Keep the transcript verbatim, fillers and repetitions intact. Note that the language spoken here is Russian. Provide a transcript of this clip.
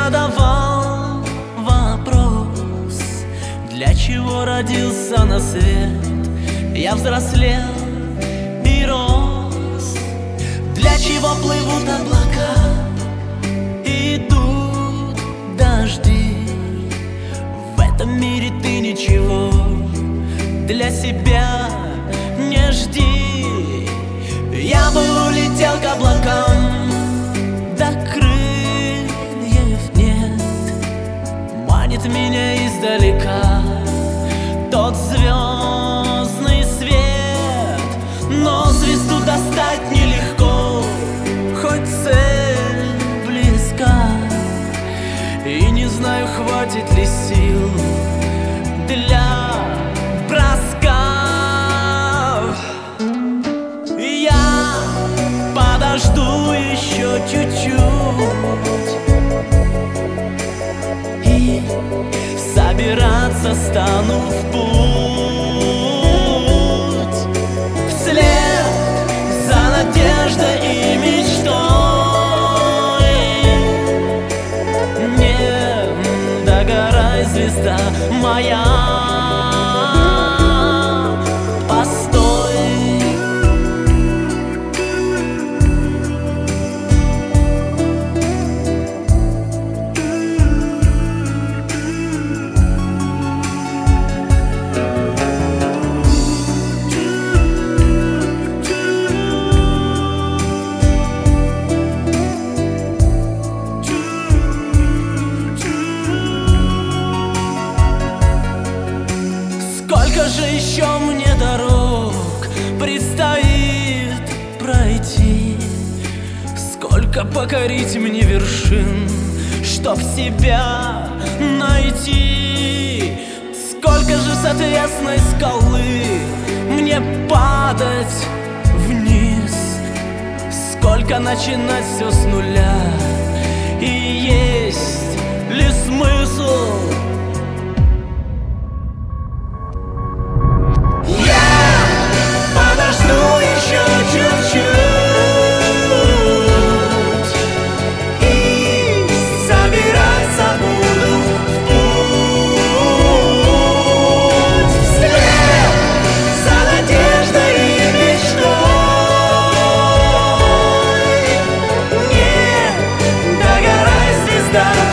задавал вопрос, для чего родился на свет. Я взрослел и рос. Для чего плывут облака, идут дожди? В этом мире ты ничего для себя не жди. Я бы улетел к облакам, да крыльев нет. Манит меня издалека тот звездный свет. Но звезду достать нелегко, хоть цель близка. И не знаю, хватит ли сил для броска. Я подожду еще чуть-чуть и собираться стану в путь, вслед за надеждой и мечтой. Не догорай, звезда моя, постой. Сколько же еще мне дорог предстоит пройти, сколько покорить мне вершин, чтоб себя найти. Сколько же с отвесной скалы мне падать вниз, сколько начинать все с нуля, и есть ли смысл? Звезда